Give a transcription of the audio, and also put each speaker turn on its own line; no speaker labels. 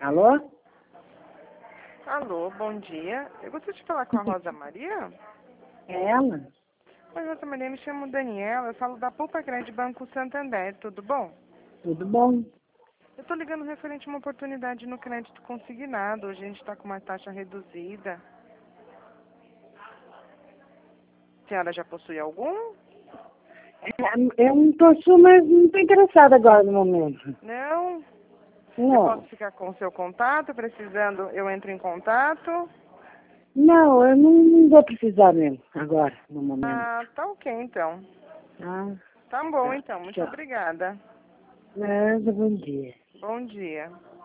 Alô?
Alô, bom dia. Eu gostaria de falar com a Rosa Maria.
É ela?
Oi, Rosa Maria, me chamo Daniela, eu falo da Poupa Grande Banco Santander, tudo bom?
Tudo bom?
Eu estou ligando referente a uma oportunidade no crédito consignado. Hoje a gente está com uma taxa reduzida. A senhora já possui algum?
Eu não possuo, mas não estou interessada agora no momento.
Não? Eu
Não.
posso ficar com o seu contato, precisando eu entro em contato?
Não, eu não vou precisar mesmo agora, no momento.
Ah, tá ok então.
Ah,
Tá bom
tá.
então, muito
Tchau.
obrigada.
Nada, bom dia.
Bom dia.